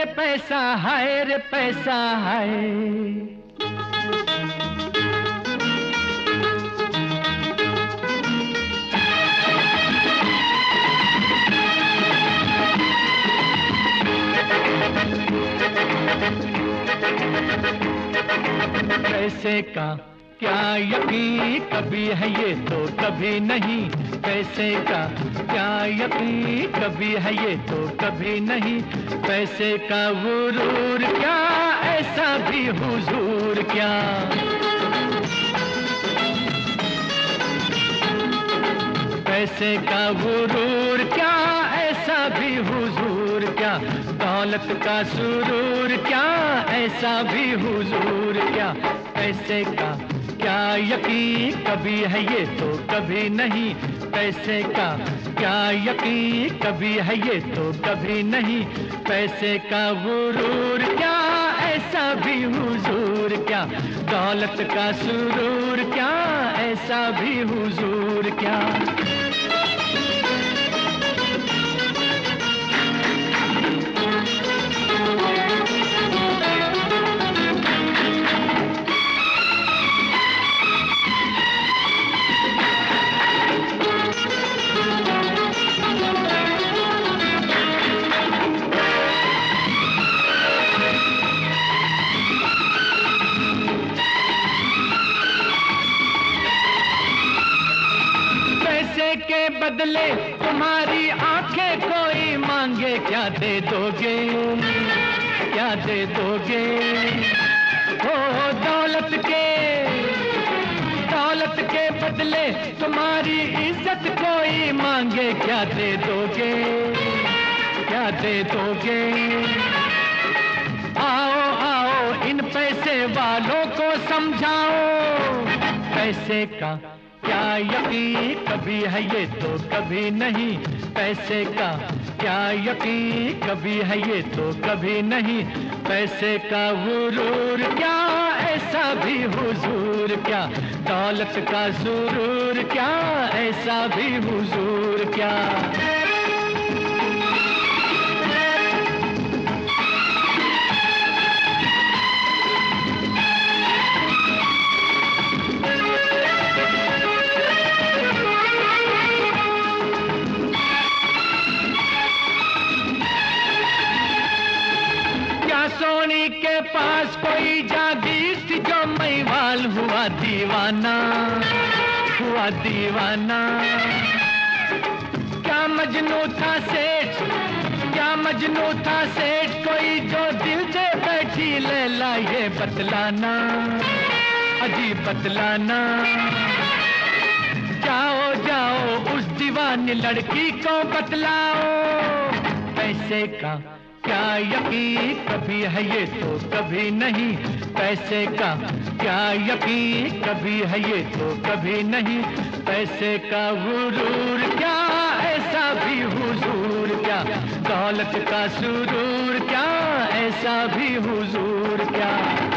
पैसा, हाय रे पैसा हाय। पैसे का क्या यकीन, कभी है ये तो कभी नहीं। पैसे का क्या यकीन, कभी है ये तो कभी नहीं। पैसे का गुरूर क्या, ऐसा भी हुजूर क्या। पैसे का गुरूर क्या, ऐसा भी हुजूर क्या। दौलत का सुरूर क्या, ऐसा भी हुजूर क्या। पैसे का क्या यकीन, कभी है ये तो कभी नहीं। पैसे का क्या यकीन, कभी है ये तो कभी नहीं। पैसे का गुरूर क्या, ऐसा भी हुजूर क्या। दौलत का सुरूर क्या, ऐसा भी हुजूर क्या। के बदले तुम्हारी आंखें कोई मांगे, क्या दे दोगे, क्या दे दोगे। हो दौलत के बदले तुम्हारी इज्जत कोई मांगे, क्या दे दोगे, क्या दे दोगे। आओ आओ इन पैसे वालों को समझाओ। पैसे का क्या यकीन, कभी है ये तो कभी नहीं। पैसे का क्या यकीन, कभी है ये तो कभी नहीं। पैसे का गुरूर क्या, ऐसा भी हुजूर क्या। दौलत का सुरूर क्या, ऐसा भी हुजूर क्या। सोनी के पास कोई जागीर थी जो मैवाल हुआ दीवाना, हुआ दीवाना। क्या मजनू था सेठ, क्या मजनू था सेठ, कोई जो दिल से बैठी लैला ये बतलाना, अजीब बतलाना। जाओ जाओ उस दीवानी लड़की को बतलाओ। पैसे का क्या यकीन, कभी है ये तो कभी नहीं। पैसे का क्या यकीन, कभी है ये तो कभी नहीं। पैसे का गुरूर क्या, ऐसा भी हुजूर क्या। दौलत का सुरूर क्या, ऐसा भी हुजूर क्या।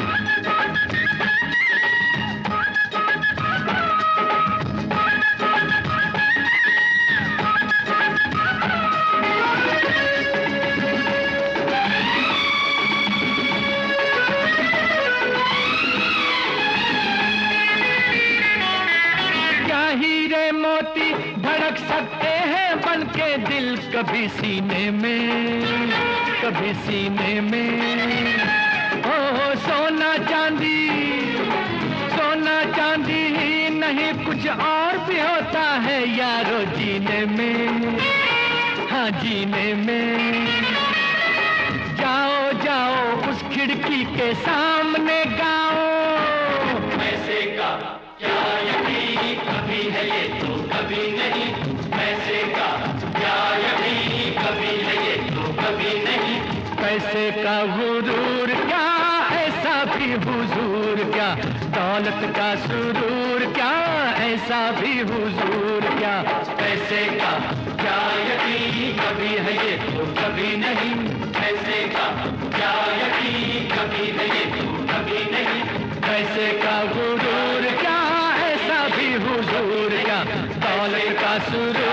मोती धड़क सकते हैं बनके दिल कभी सीने में, कभी सीने में। ओ सोना चांदी, सोना चांदी ही नहीं कुछ और भी होता है यारो जीने में, हाँ जीने में। जाओ जाओ उस खिड़की के सामने गाओ। पैसे का क्या यकीन, कभी है ये तो कभी नहीं। पैसे का क्या यकीन, कभी है ये तो कभी नहीं। पैसे का गुरूर क्या, ऐसा भी हुजूर क्या। दौलत का सुरूर क्या, ऐसा भी हुजूर क्या। पैसे का क्या यकीन, कभी है ये तो कभी नहीं। पैसे का क्या यकीन, कभी है ये तो कभी नहीं। पैसे का गुरूर क्या, ऐसा भी हुजूर क्या। दौलत का सुरूर